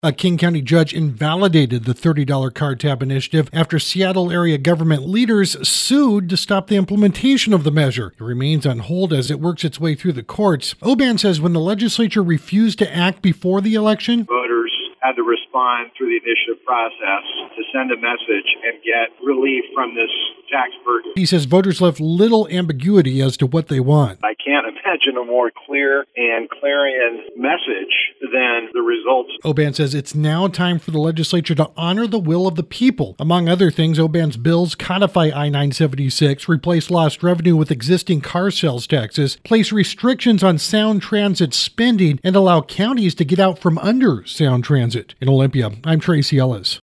A King County judge invalidated the $30 car tab initiative after Seattle area government leaders sued to stop the implementation of the measure. It remains on hold as it works its way through the courts. Oban says when the legislature refused to act before the election, voters had to respond through the initiative process to send a message and get relief from this tax burden. He says voters left little ambiguity as to what they want. I can't imagine a more clear and clarion message than the results. Oban says it's now time for the legislature to honor the will of the people. Among other things, Oban's bills codify I-976, replace lost revenue with existing car sales taxes, place restrictions on Sound Transit spending, and allow counties to get out from under Sound Transit. In Olympia, I'm Tracy Ellis.